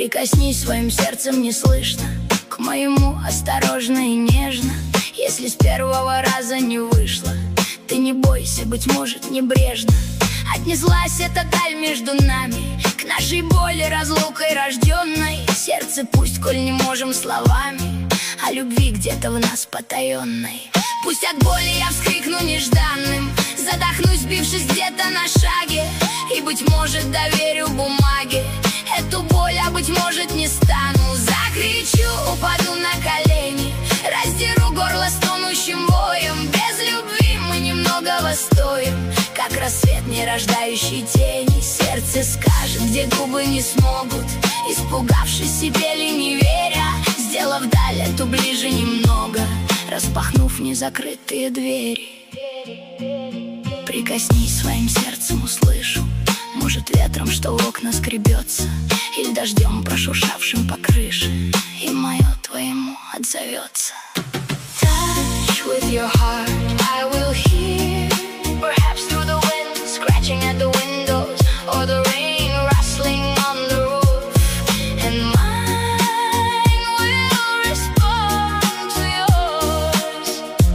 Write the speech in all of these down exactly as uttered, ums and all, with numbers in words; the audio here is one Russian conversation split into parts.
Прикоснись своим сердцем неслышно к моему, осторожно и нежно. Если с первого раза не вышло, ты не бойся, быть может, небрежно. Отнеслась эта даль между нами к нашей боли, разлукой рожденной. Сердце пусть, коль не можем словами, о любви где-то в нас потаенной. Пусть от боли я вскрикну нежданным, задохнусь, сбившись где-то на шаге, и, быть может, доверю бумаге эту боль, а быть может, не стану. Закричу, упаду на колени, раздеру горло стонущим воем. Без любви мы немногого стоим, как рассвет, не рождающий тени. Сердце скажет, где губы не смогут, испугавшись себе ли не веря, сделав даль эту ближе немного, распахнув незакрытые двери. Прикоснись своим сердцем, услышу, может, ветром, что в окна скребется, или дождем, прошуршавшим по крыше, и мое твоему отзовется. Touch with your heart, I will hear, perhaps through the wind, scratching at the windows, or the rain rustling on the roof, and mine will respond to yours.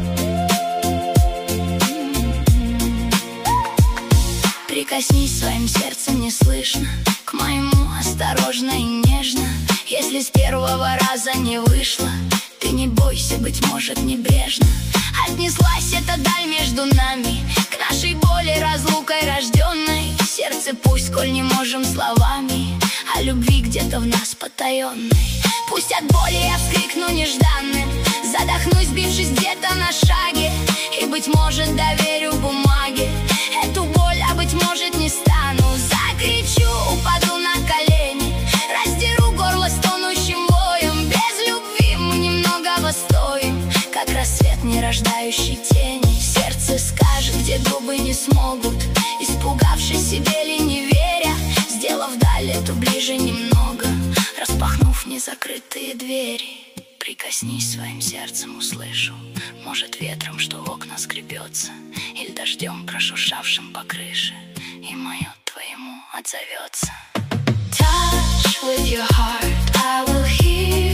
Прикоснись своим сердцем неслышно к моему, осторожно и нежно. Если с первого раза не вышло, ты не бойся, быть может, небрежно. Отнеслась эта даль между нами к нашей боли, разлукой рожденной. Сердце пусть, коль не можем словами, о любви где-то в нас потаенной. Пусть от боли я вскрикну нежданным, задохнусь, сбившись где-то на шаге, и, быть может, доверю бумаге эту боль, а быть может, не стану. Закричу, упаду на колени, раздеру горло стонущим воем. Без любви мы немногого стоим, как рассвет, не рождающий тени. Сердце скажет, где губы не смогут, испугавшись себе ли не веря, сделав даль эту ближе немного, распахнув незакрытые двери. Прикоснись своим сердцем, услышу, может, ветром, что в окна скребется, или дождем, прошуршавшим по крыше, и мое твоему отзовется. Touch with your heart, I will hear.